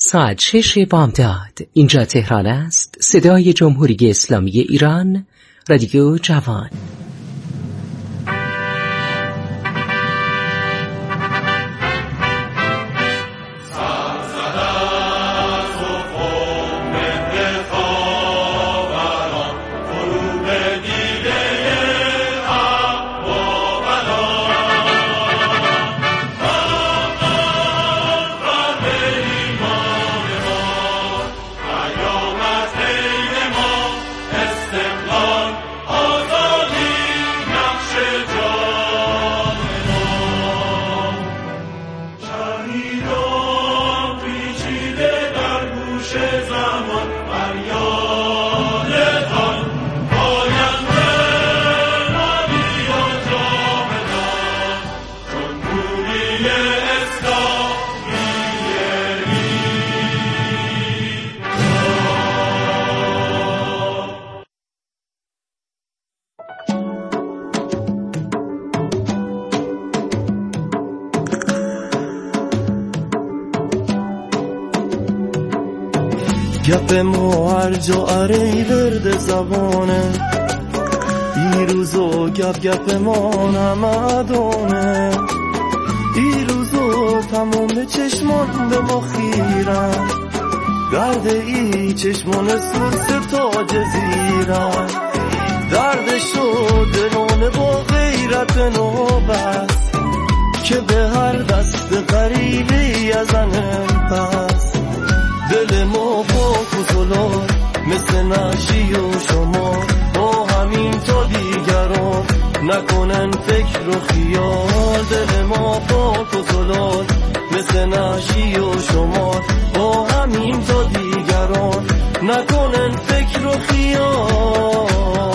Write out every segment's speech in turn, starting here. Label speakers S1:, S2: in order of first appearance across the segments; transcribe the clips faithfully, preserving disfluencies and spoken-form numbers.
S1: ساعت شش بامداد. اینجا تهران است. صدای جمهوری اسلامی ایران، رادیو جوان.
S2: گپ ما هر جا اره ورد زبانه، ای روزو گپ گپ ما نمدانه، ای روزو تمام چشمان به ما خیرن، درد ای چشمان سرس تا جزیرن، دردشو دلانه با غیرت نوبست که به هر دست غریبی ازنه پس. دل ما پاک و زلال مثل نشی و شما، با همین تا دیگران نکنن فکر و خیال. دل ما پاک و زلال مثل نشی و شما، با همین تا دیگران نکنن فکر و خیال.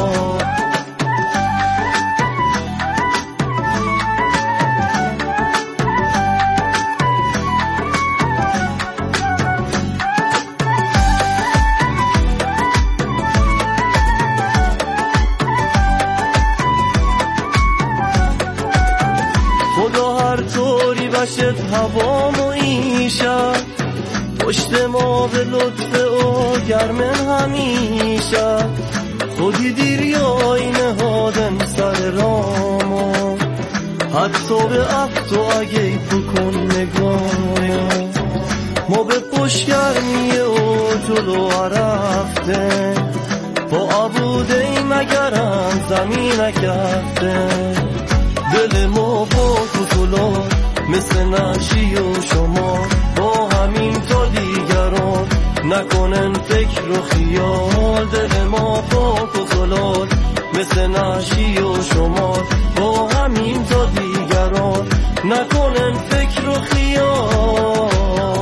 S2: باشد هوا و ایشا پشت ما به لطف و گرمن همیشه، خودی دیر یا این هادن سر رامو، حتی به افتو اگه بکن نگاه ما به پشت گرمیه و جلو عرفته، با عبوده ای مگرم زمین نکفته. دل ما پاک و زلال مثل نشی و شما، با همین تا دیگران نکنن فکر و خیال. دل ما پاک و زلال مثل نشی و شما، با همین تا دیگران نکنن فکر و خیال.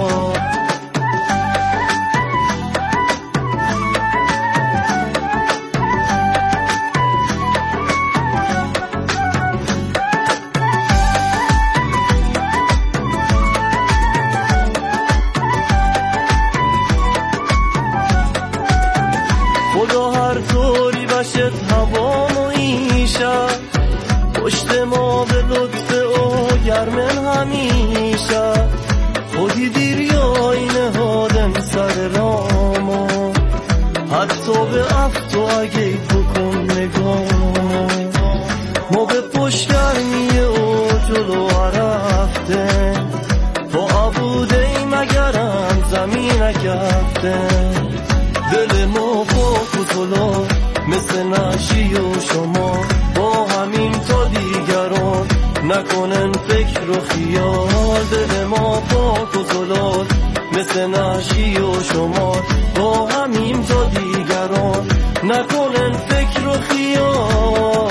S2: باشد هوا و ایشا پشت ما به لطف و گرمن همیشه، خودی دیر یا این هادن سر رامو، حتی به افتو اگه بکن نگاه ما به پشت گرمیه و جلو عرفته، با عبوده ای مگرم زمین نکفته. دل ما پاک و زلال مثل نشی و شما، با همین تا دیگران نکنن فکر و خیال. دل ما پاک و زلال مثل نشی و شما، با همین تا دیگران نکنن فکر و خیال.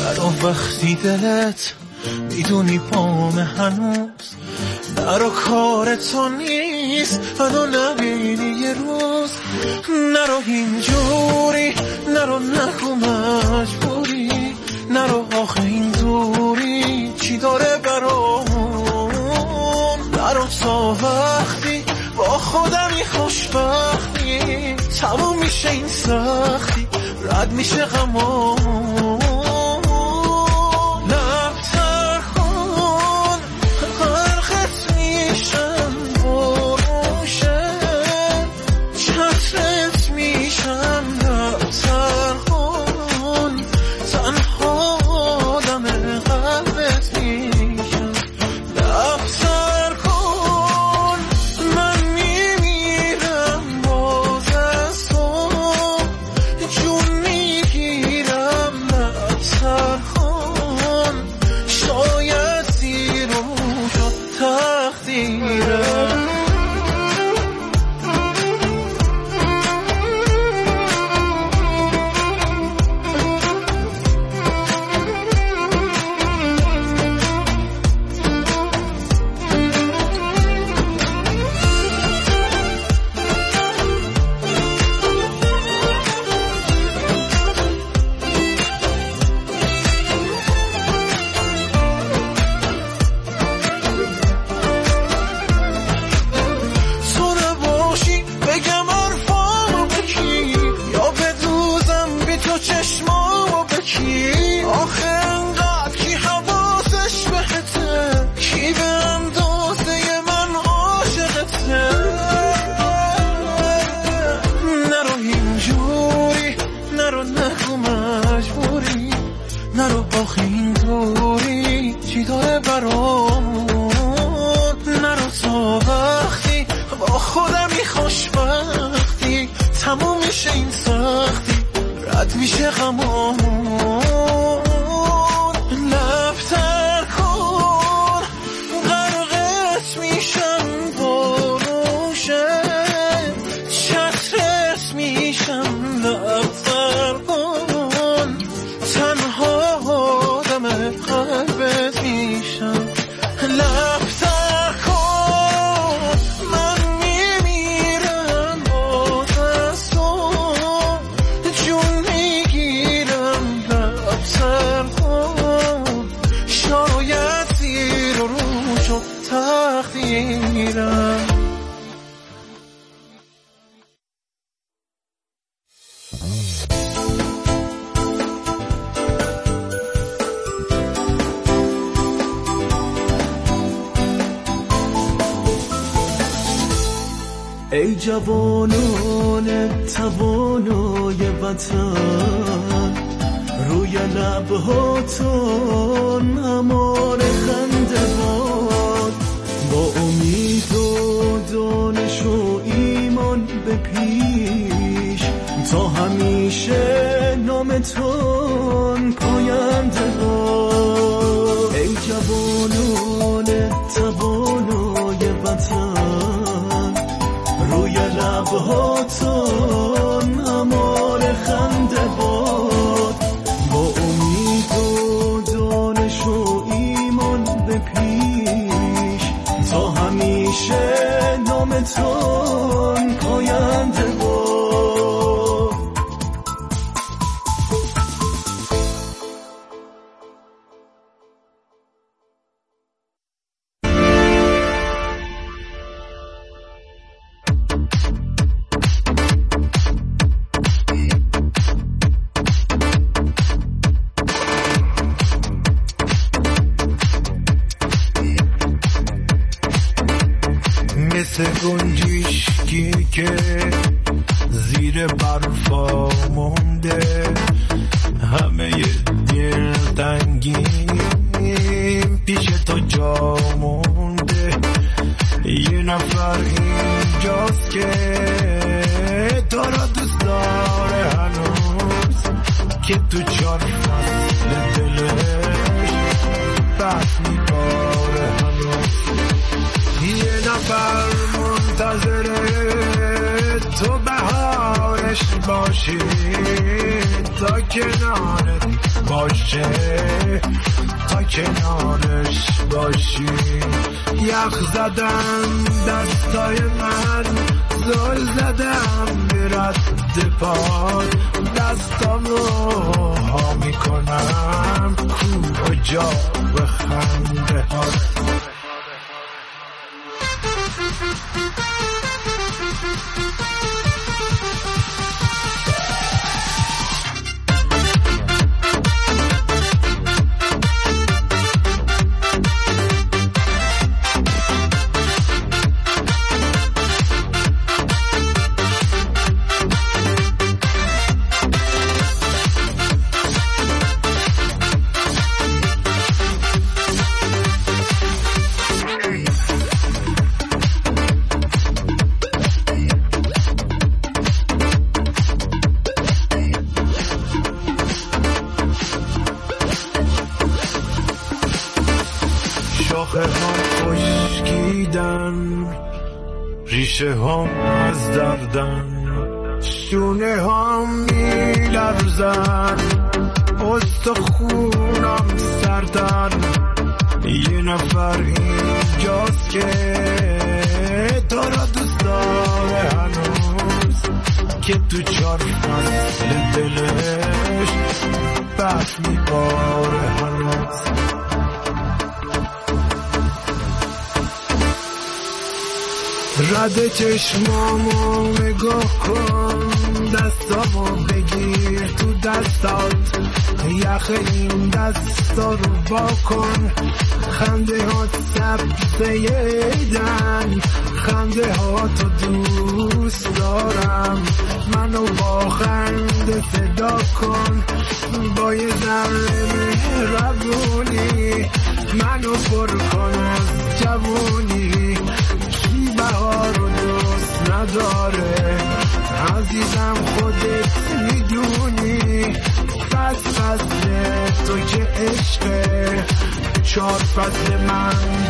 S3: نرو وقتی دلت میدونی پام هنوز نرو کار تو نیست منو نبینی یه روز نرو اینجوری نرو نگو مجبوری نرو آخه این دوری چی داره برامون نرو تا وقتی با خودمی خوشبختی تموم میشه این سختی رد میشه غمامون لبتر کن غرقت میشم بروشه چترت میشم لبتر کن تنها آدم قلبت میشم لبتر کن من میمیرم باز از تو جون میگیرم لبتر کن شاید زیر و شد تقدیرم نرو آخه این دوری چی داره برامون نرو تا وقتی با خودمی خوشبختی تموم میشه این سختی رد میشه غمامون لبتر کن غرقت میشم بروشه چترت میشم لبتر کن تنها آدم قلبت میشم لبتر کن من میمیرم باز از تو جون میگیرم لبتر کن شاید زیر و رو شد تقدیرم
S2: ای جوانان توانای وطن روی لبهاتون همار خنده باد با امید و دانش و ایمان به پیش تا همیشه نامتون پاینده باد ای جوانان توانای وطن روی لبهاتون همار خنده باد با امید و دانش و ایمان به پیش تا همیشه نامتون پاینده باد
S3: مثل گنجشکی که زیر برفا مونده همه دل تنگیم پیش تو جا مونده یه نفر اینجاست که تو را دوست داره هنوز که تو چار فصل دلش بس میباره هنوز یه نفر منتظره تو بهارش باشی تا کنارت باشه، تا کنارش باشی. یخ زدم دستای من، زل زدم به رد پاد، دستام رو ها میکنم کو جا به خنده ها. شاخه ها خشکیدن، ریشه هم از دردن، شونه هم میلرزن، استخونم سردن. یه نفر اینجاست که تو را دوست داره هنوز، که تو چار فصل دلش بد میباره هنوز. رد چشمامو نگاه کن، دستامو بگیر تو دستات، یخ این دستا رو با کن. خنده ها سبزیدن، خنده ها تو دوست دارم، منو با خنده صدا کن. با یه ذره مهربونی منو پر کن از جوونی. بهار رو دوست نداره عزیزم، خودت میدونی. فصل فصل تو که عشقه، چار فصل من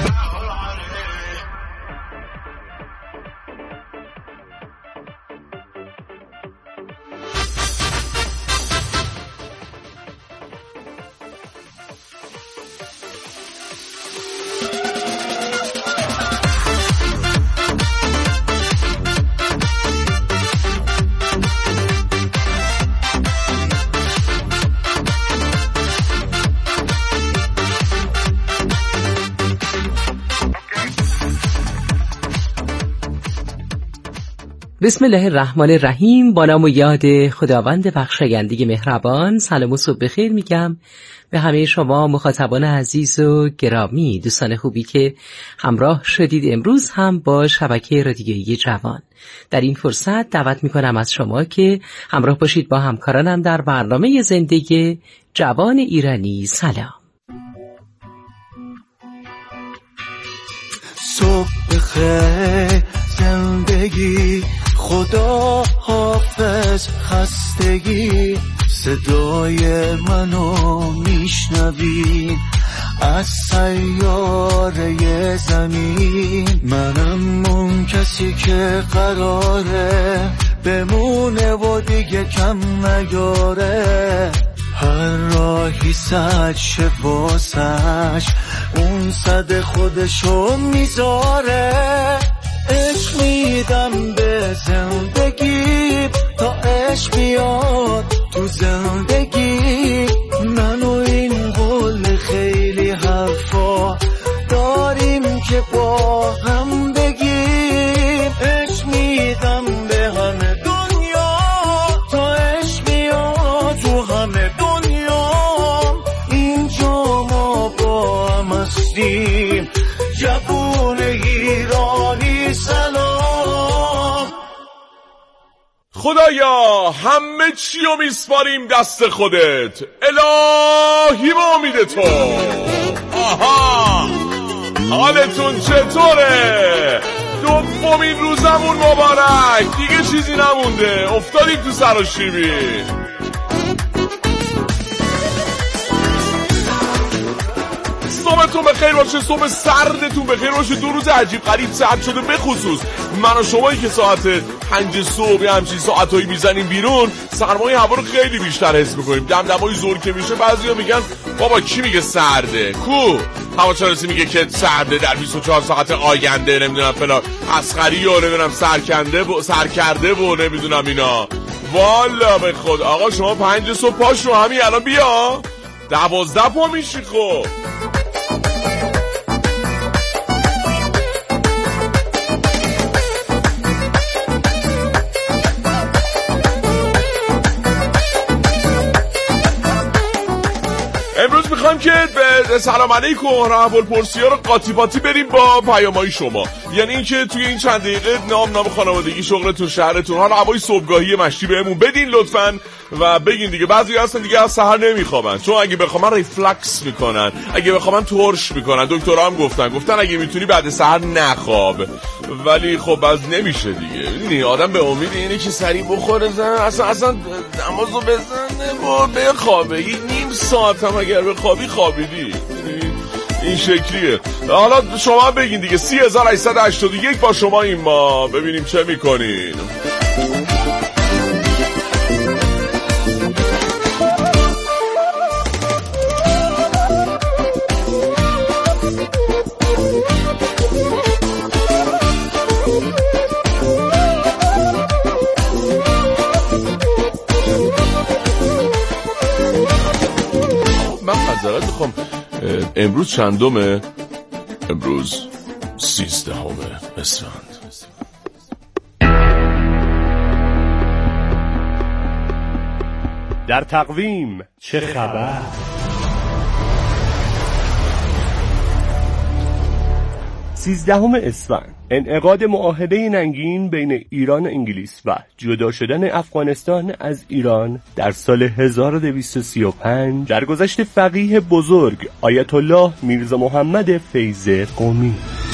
S1: بسم الله الرحمن الرحیم. با نام و یاد خداوند بخشاینده مهربان. سلام و صبح بخیر میگم به همه شما مخاطبان عزیز و گرامی، دوستان خوبی که همراه شدید امروز هم با شبکه رادیویی جوان. در این فرصت دعوت میکنم از شما که همراه باشید با همکارانم در برنامه زندگی جوان ایرانی. سلام.
S4: صبح بخیر زندگی، خدا حافظ خستگی. صدای منو میشنوی از سیاره زمین، منم اون کسی که قراره بمونه و دیگه کم نیاره. هر راهی صد شه واسش، اون صد خودشو میذاره. عشق میدم به زندگی تا عشق بیاد تو زندگی. من و این قول خیلی حرفا داریم که با هم بگیم. عشق میدم به همه دنیا تا عشق بیاد تو همه دنیا. اینجا ما با هم هستیم، جوون ایرانی سلام.
S5: خدایا همه چی رو میسپاریم دست خودت، الهی به امید تو. آها، حالتون چطوره؟ دومین روزمون مبارک، دیگه چیزی نمونده، افتادیم تو سراشیبی. صبحتون بخیر باشه، صبح سردتون بخیر باشه. دو روز عجیب غریب سرد شده، به خصوص من و شمایی که ساعت پنج صبح همچین ساعتایی میزنیم بیرون، سرمای هوا رو خیلی بیشتر حس میکنیم. دمدمای زور که میشه بعضیا میگن بابا کی میگه سرده؟ کو هواشناسی میگه که سرده در بیست و چهار ساعت آینده، نمیدونم فلان اسخری و نمیدونم سرکنده و سرکرده و نمیدونم اینا. والا به خود آقا شما پنج صبح پاش رو همین الان بیا دوازده پا میشی. خب امروز میخوایم که به سلام علیکم احوال پرسی ها رو قاطی پاتی بریم با پیامای شما. یعنی اینکه توی این چند دقیقه نام نام خانوادگی، شغلتون، شهرتون، حالا هوای صبحگاهی مشتی بهمون بدین لطفاً و بگین دیگه. بعضی هستن دیگه از سحر نمیخوابن، چون اگه بخوامن ریفلکس میکنن، اگه بخوامن ترش میکنن. دکترها هم گفتن گفتن اگه میتونی بعد سحر نخواب، ولی خب از نمیشه دیگه. میدونی آدم به امید اینه که سریع بخوره زن اصلا اصلا نمازو بزنه و بخوابه. یک نیم ساعت هم اگر بخوابی خوابیدی. این شکلیه. حالا شما بگین دیگه. سی هزار و هشتصد و هشتاد و یک با شما این ما ببینیم چه میکنین. من معذرت میخوام، امروز چندمه؟ امروز سیزدهمه اسفند.
S6: در تقویم چه خبر؟ سیزدهم اسفند، انعقاد معاهده ننگین بین ایران و انگلیس و جدا شدن افغانستان از ایران در سال هزار و دویست و سی و پنج در گذشت فقیه بزرگ آیت الله میرزا محمد فیض قمی.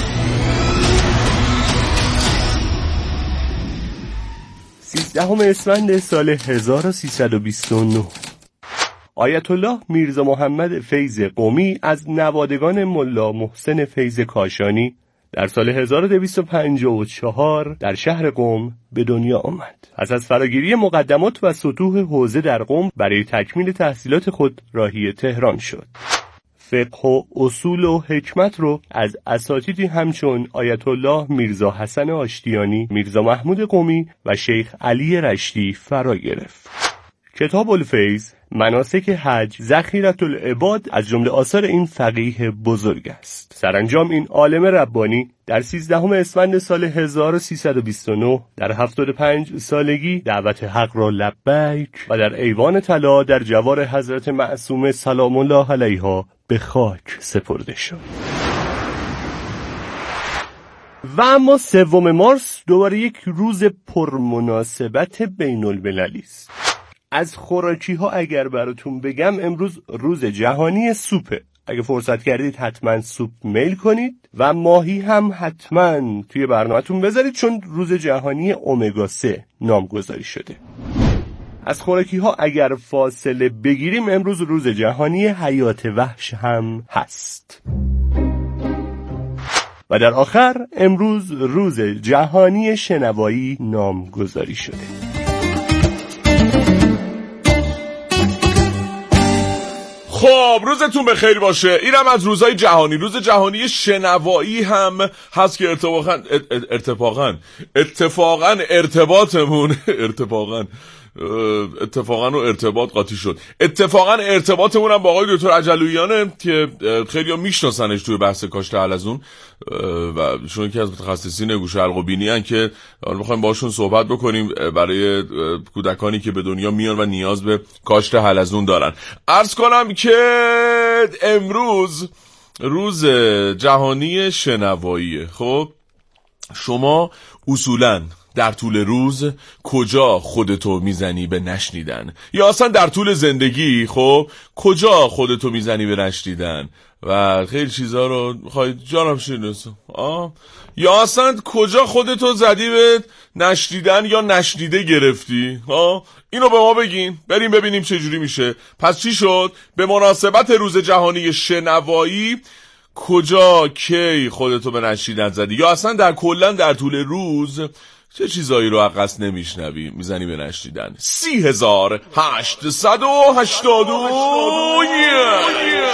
S6: سیزدهم اسفند سال هزار و سیصد و بیست و نه، آیت الله میرزا محمد فیض قمی از نوادگان ملا محسن فیض کاشانی در سال هزار و دویست و پنجاه و چهار در شهر قم به دنیا آمد. پس از فراگیری مقدمات و سطوح حوزه در قم برای تکمیل تحصیلات خود راهی تهران شد. فقه و اصول و حکمت رو از اساتیدی همچون آیت الله میرزا حسن آشتیانی، میرزا محمود قمی و شیخ علی رشتی فرا گرفت. کتاب الفیض، مناسک حج، ذخیرة العباد از جمله آثار این فقیه بزرگ است. سرانجام این عالم ربانی در سیزدهم اسفند سال هزار و سیصد و بیست و نه در هفتاد و پنج سالگی دعوت حق را لبیک و در ایوان طلا در جوار حضرت معصومه سلام الله علیها به خاک سپرده شد. و اما سوم مارس دوباره یک روز پرمناسبت بین المللی است. از خوراکی ها اگر براتون بگم، امروز روز جهانی سوپه. اگه فرصت کردید حتما سوپ میل کنید و ماهی هم حتما توی برنامه‌تون بذارید، چون روز جهانی امگا سه نامگذاری شده. از خوراکی ها اگر فاصله بگیریم، امروز روز جهانی حیات وحش هم هست. و در آخر امروز روز جهانی شنوایی نامگذاری شده.
S5: خب روزتون بخیر باشه. اینم از روزهای جهانی. روز جهانی شنوایی هم هست که ارتفاقاً ارتفاقاً اتفاقاً ارتباطمون اتفاقاً اتفاقاً و ارتباط قاطی شد. اتفاقاً ارتباطمون هم با آقای دکتر اجلویانه که خیلی‌ها میشناسنش توی بحث کاشت حلزون و شون یکی از متخصصین گوش حلق و بینی ان که می‌خوایم باشون صحبت بکنیم برای کودکانی که به دنیا میان و نیاز به کاشت حلزون دارن. عرض کنم که امروز روز جهانی شنواییه. خب شما اصولاً در طول روز کجا خودتو میزنی به نشنیدن، یا اصلا در طول زندگی خب کجا خودتو میزنی به نشنیدن و خیلی چیزا رو میخوای جانم شناسو آه یا اصلا کجا خودتو زدی به نشنیدن یا نشنیده گرفتی؟ ها اینو به ما بگین بریم ببینیم چه جوری میشه. پس چی شد؟ به مناسبت روز جهانی شنوایی کجا کی خودتو به نشنیدن زدی، یا اصلا در کلا در طول روز چه چیزایی رو عقص نمیشنوی میزنی به نشنیدن. سی هزار هشتصد و هشتاد و یک.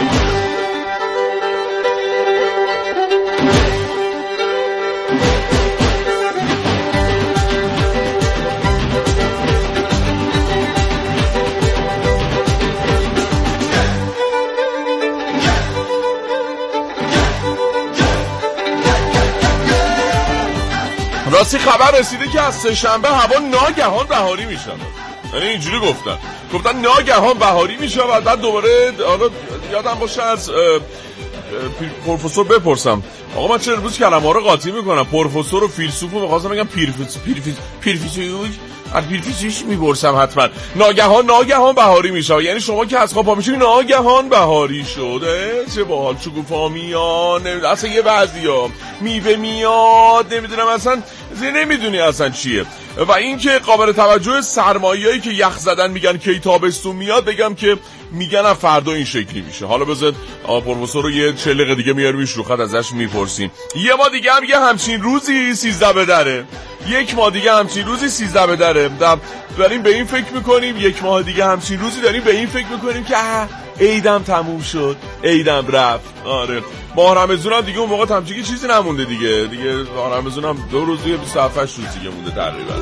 S5: راستی خبر رسیده که از سه شنبه هوا ناگهان بهاری میشه. یعنی اینجوری گفتن گفتن ناگهان بهاری میشه و بعد دوباره حالا یادم باشه از پروفسور بپرسم آقا من چرا امروز کلمه‌ها رو قاطی میکنم؟ پروفسور و فیلسوف رو می‌خواستم بگم پیرفیس پیرفیس پیرفیسوی از پیرفیسیش میپرسم حتما. ناگهان ناگهان بهاری میشه، یعنی شما که از خواب پا میشی ناگهان بهاری شده. چه باحال. شکوفا میاد، اصلا یه بعضیا میوه میاد، نمیدونم اصلا نمیدونی اصلا چیه. و این که قابل توجه سرمایه‌ای که یخ زدن میگن کی تابستون میاد، بگم که میگن از فردا این شکلی میشه. حالا بذار پروفسور رو یه چهل دقیقه دیگه میاریمش رو خط ازش میپرسیم. یه ما دیگه هم یه همچین روزی سیزده به دره. یک ماه دیگه همچین روزی سیزده به دره. داریم به این فکر میکنیم یک ماه دیگه همچین روزی داریم به این فکر میکنیم که عیدم تموم شد، عیدم رفت. آره ماه رمضان هم دیگه اون موقع همچین چیزی نمونده دیگه. دیگه ماه رمضان هم دو روز دیگه بیست و هفت روز دیگه مونده تقریبا.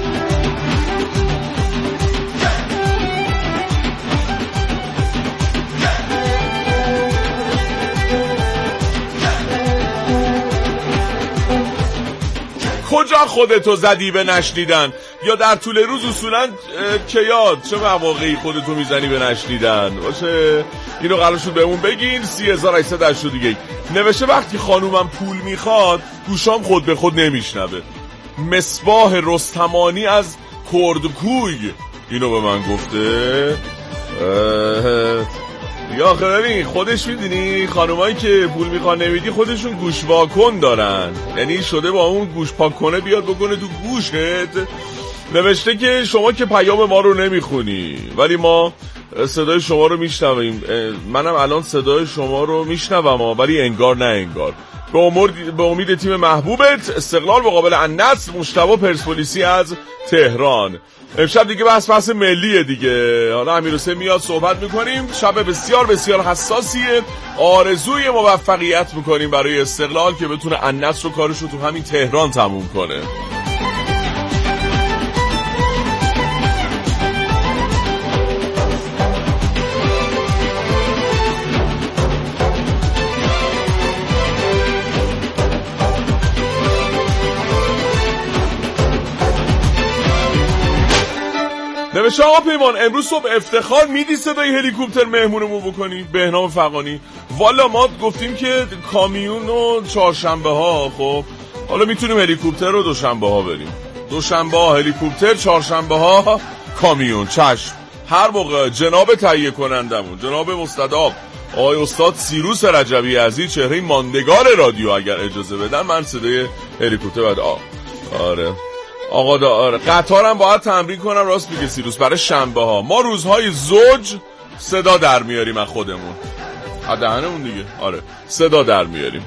S5: کجا خودتو زدی به نشنیدن؟ یا در طول روز اصولا کیاد چه مواقعی خودتو میزنی به نشنیدن؟ باشه اینو قرار شد بهمون بگین. سی هزار و هشتصد و هشتاد و یک نوشته وقتی خانومم پول میخواد گوشام خود به خود نمیشنوه. مصباح رستمانی از کردکوی اینو به من گفته. یا خیلی خودش میدونی خانومایی که پول میخوان نمیدی خودشون گوش واکن دارن، یعنی شده با اون گوش پاک کنه بیاد بکنه تو گوشت. نوشته که شما که پیام ما رو نمیخونی ولی ما صدای شما رو میشنویم. منم الان صدای شما رو میشنوم ولی انگار نه انگار. به امید به امید تیم محبوبت استقلال مقابل النصر. مجتبی پرسپولیسی از تهران. امشب دیگه بحث بحث ملیه دیگه. حالا امیرحسین میاد صحبت میکنیم. شب بسیار بسیار حساسیه. آرزوی موفقیت میکنیم برای استقلال که بتونه النصر رو کارش رو تو همین تهران تموم کنه. نوشته آقا پیمان امروز صبح افتخار میدی صدای هلیکوپتر مهمونمون بکنی؟ بهنام فغانی. والا ما گفتیم که کامیون و چهارشنبه ها، خب حالا میتونیم هلیکوپتر رو دوشنبه ها بریم. دوشنبه ها هلیکوپتر، چهارشنبه ها کامیون. چشم. هر موقع جناب تهیه کنندمون جناب مستداب آقای استاد سیروس رجبی عزیز، چهره ماندگار رادیو، اگر اجازه بدن من صدای هلیکوپتر بعد آ آره آقا داره. قطارم باید تمرین کنم. راست میگه سیروس برای شنبه ها. ما روزهای زوج صدا در میاریم از خودمون، از دهنمون دیگه. آره صدا در میاریم.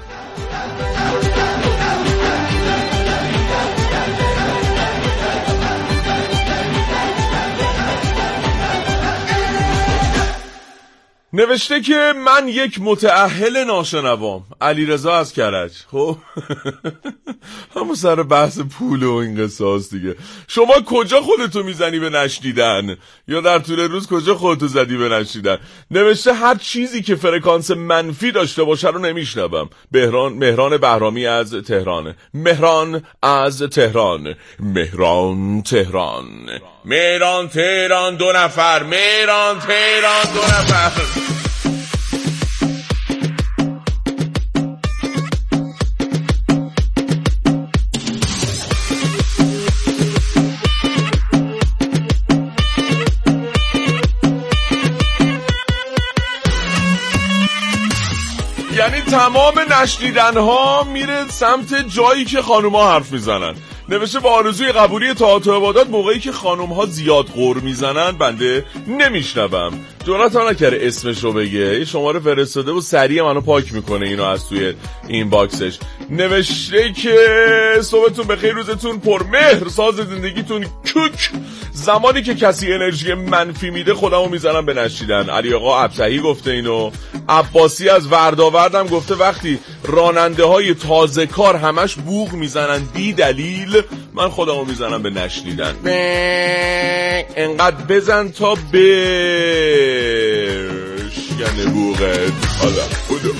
S5: نوشته که من یک متأهل ناشنوام. علیرضا از کرج. خب همون سر بحث پول و این قصاص دیگه. شما کجا خودتو میزنی به نشنیدن؟ یا در طول روز کجا خودتو زدی به نشنیدن؟ نوشته هر چیزی که فرکانس منفی داشته باشه رو نمیشنوم. بهران مهران بهرامی از تهران. مهران از تهران. مهران تهران. مهران تهران دو نفر. مهران تهران دو نفر. یعنی تمام نشنیدن ها میره سمت جایی که خانوما حرف میزنن. نوشته با آرزوی قبولی طاعات و عبادات موقعی که خانم ها زیاد غر میزنن بنده نمیشنوم. جرأت نکرده اسمشو بگه. یه شماره فرستاده و سریع منو پاک میکنه اینو از توی این باکسش. نوشته که صبحتون بخیر، روزتون پرمهر، ساز زندگیتون کوک. زمانی که کسی انرژی منفی میده خودمو میزنم به نشیدن. علی آقا ابتهی گفته اینو. عباسی از ورداوردم گفته وقتی راننده های تازه کار همش بوق میزنن بی دلیل، من خودمو میزنم به نشنیدن. انقدر بزن تا بشکنه بوقت. حالا خودم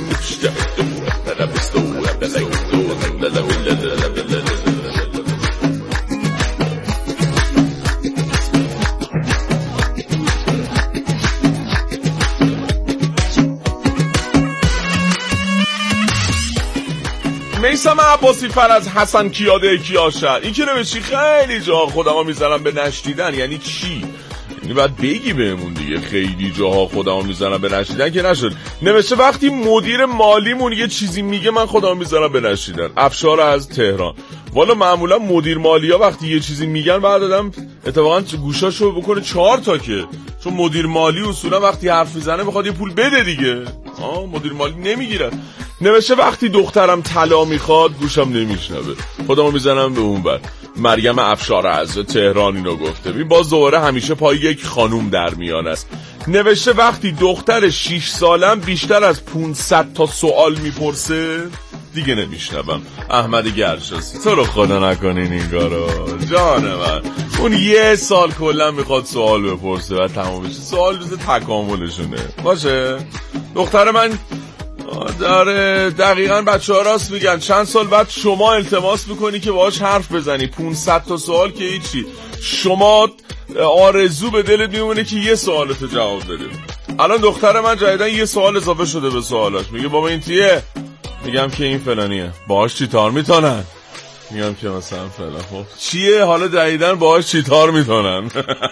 S5: میسم عباسی فر از حسن کیاده کیاشر. این که نوشی خیلی جاها خودمو میزنم به نشنیدن یعنی چی؟ یعنی باید بگی بهمون دیگه. خیلی جاها خودمو میزنم به نشنیدن که نشد. نوشته وقتی مدیر مالیمون یه چیزی میگه من خودمو میزنم به نشنیدن. افشار از تهران. والا معمولا مدیر مالیا وقتی یه چیزی میگن بعد آدم اتفاقا گوشاشو بکنه چهار تا، که چون مدیر مالی اصولا وقتی حرف میزنه میخواد یه پول بده دیگه. آه مدیر مالی نمیگیره. نوشته وقتی دخترم طلا میخواد گوشم نمیشنوه، خودمو میزنم به اون بر. مریم افشار از تهران اینو گفته. ببین باز دوباره همیشه پای یک خانوم در میان است. نوشته وقتی دختر شش سالم بیشتر از پانصد تا سوال میپرسه دیگه نمیشنوم. احمد گرشاسی. تو رو خدا نکنین این کارو جان من. اون یه سال کلا میخواد سوال بپرسه و تمام بشه. سوال روز تکاملشونه باشه. دختر من داره دقیقاً بچه ها راست میگن. چند سال بعد شما التماس میکنی که باهاش حرف بزنی، پانصد تا سوال که هیچی. شما آرزو به دلت میمونه که یه سوالتو جواب بده. الان دختر من جدیدن یه سوال اضافه شده به سوالاش. میگه بابا این چیه؟ میگم که این فلانیه. باهاش چیکار میتونن؟ میگم که مثلا فلان. خب چیه حالا جدیدن باهاش چیکار میتونن؟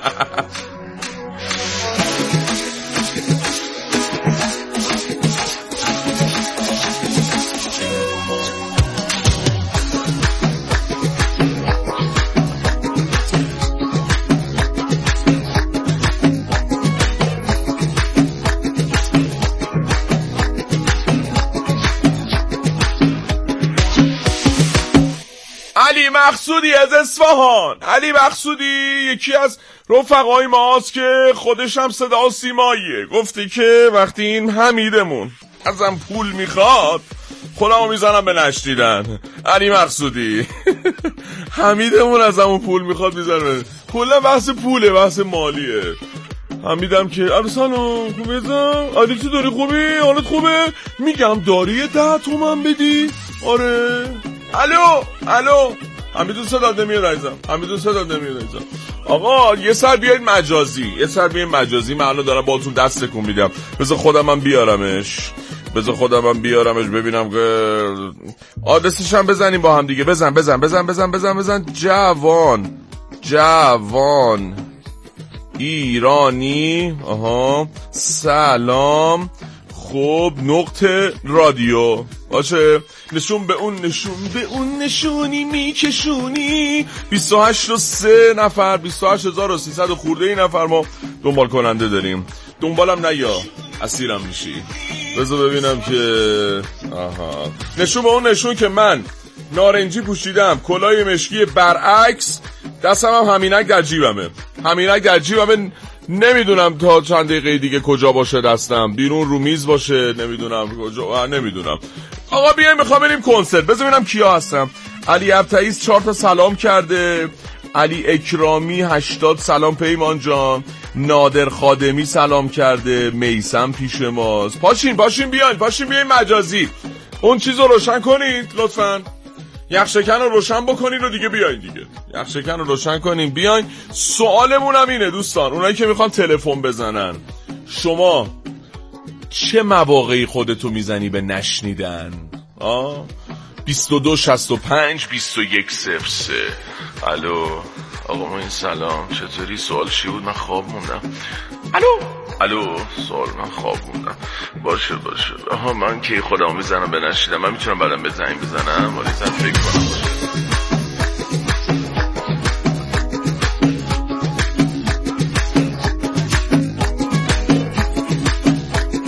S5: علی مقصودی از اصفهان. علی مقصودی یکی از رفقای ماست که خودش هم صدا سیماییه. گفتی که وقتی این حمیدمون ازم پول میخواد خودمو میزنم به نشنیدن. علی مقصودی حمیدمون ازمون پول میخواد میزنم. کلا بحث پوله، بحث مالیه. حمیدم که ارسلام خوبه زم. علی تو داری خوبی؟ حالت خوبه؟ میگم داری یه ده تومن بدی؟ آره. الو الو حمیدون صدا نمیاد عزیزم. حمیدون صدا نمیاد عزیزم. آقا یه سر بیاید مجازی، یه سر بیاید مجازی. من الان دارم باهاتون دست تکون میدم. بذار خودم هم بیارمش. بذار خودم هم بیارمش ببینم که آدرسش هم بزنیم با هم دیگه. بزن بزن بزن بزن بزن بزن. جوان جوان ایرانی. آها سلام. خب نقطه رادیو باشه. نشون به اون نشون به اون نشونی میکشونی. بیست و هشت و سه نفر، بیست و هشت هزار و سیصد و خورده ای نفر ما دنبال کننده داریم. دنبالم نیا اسیرم میشی. بذار ببینم که آها نشون به اون نشون که من نارنجی پوشیدم، کلاه مشکی برعکس، دستم هم همینک در جیبمه. همینک در جیبمه. نمیدونم تا چند دقیقه دیگه کجا باشه دستم. بیرون رو میز باشه. نمیدونم کجا. نمیدونم. آقا بیایم میخوام بریم کنسرت. بذار ببینم کیا هستم. علی ابتهی چهار تا سلام کرده. علی اکرامی هشتاد سلام پیمان جان. نادر خادمی سلام کرده. میسم پیش ماست. پاشین پاشین بیاین پاشین بیاین مجازی. اون چیزو روشن کنید لطفاً. یخشکن رو روشن بکنین و دیگه بیاین دیگه. یخشکن رو روشن کنین بیاین. سوالمون هم اینه دوستان، اونایی که میخوان تلفن بزنن، شما چه مواقعی خودتو میزنی به نشنیدن؟ آه بیست و دو شصت و پنج بیست و یک صفر سه. الو آقا ما این سلام چطوری؟ سوال چی بود؟ من خواب موندم. الو الو سوال من خواب موندم. باشه باشه. آها من کی خودمو میزنم به نشنیدن؟ من میتونم بعدم به زنگ بزنم ولی زن فکر کنم باشه.